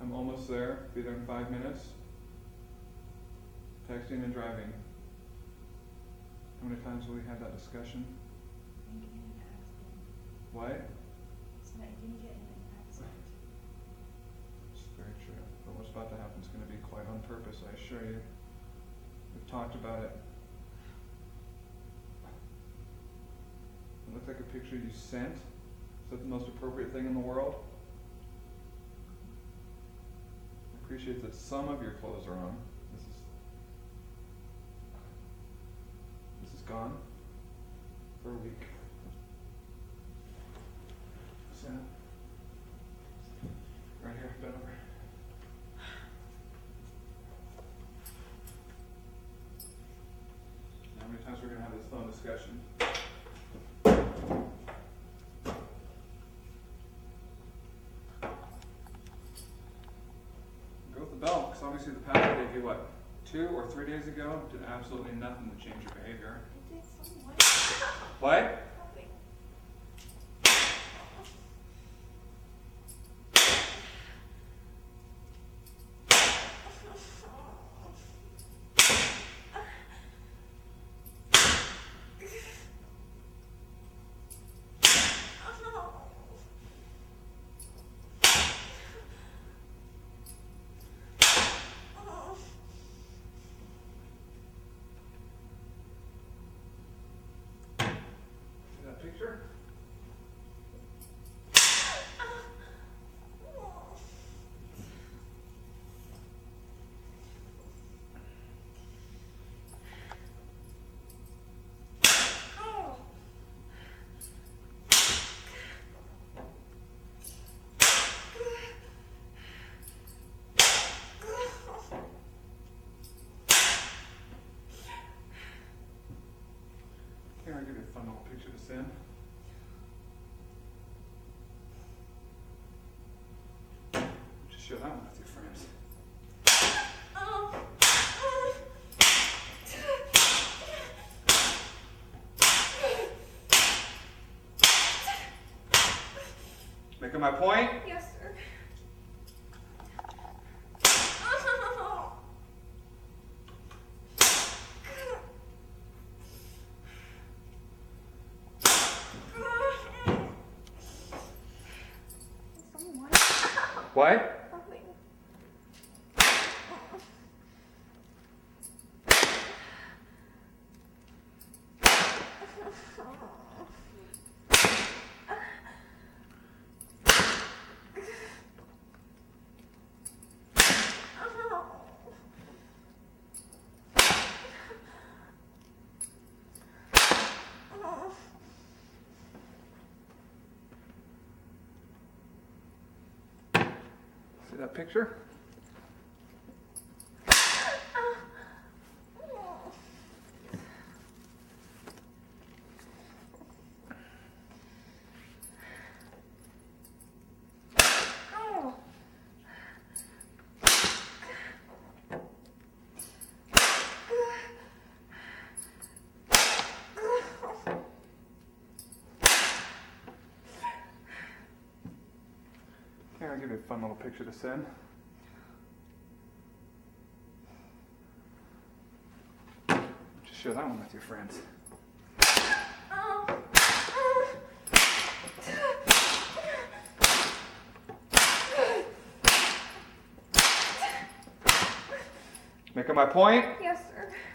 I'm almost there. Be there in 5 minutes. Texting and driving. How many times have we had that discussion? Didn't get in an accident. What? So I didn't get in an accident. It's very true. But what's about to happen is going to be quite on purpose, I assure you. We've talked about it. It looks like a picture you sent. Is that the most appropriate thing in the world? I appreciate that some of your clothes are on. This is gone for a week. Sam, right here, bend over. How many times we're going to have this phone discussion? Go with the belt, because obviously the path I gave you, what, 2 or 3 days ago did absolutely nothing to change your behavior. It did somewhat. What? Nothing. See that picture? Here, I'll give you a fun little picture to send. Just share that one with your friends. Making my point? Yes, sir. Somewhat. What? Nothing. See that picture? Here, I'll give you a fun little picture to send. Just share that one with your friends. Making my point? Yes, sir.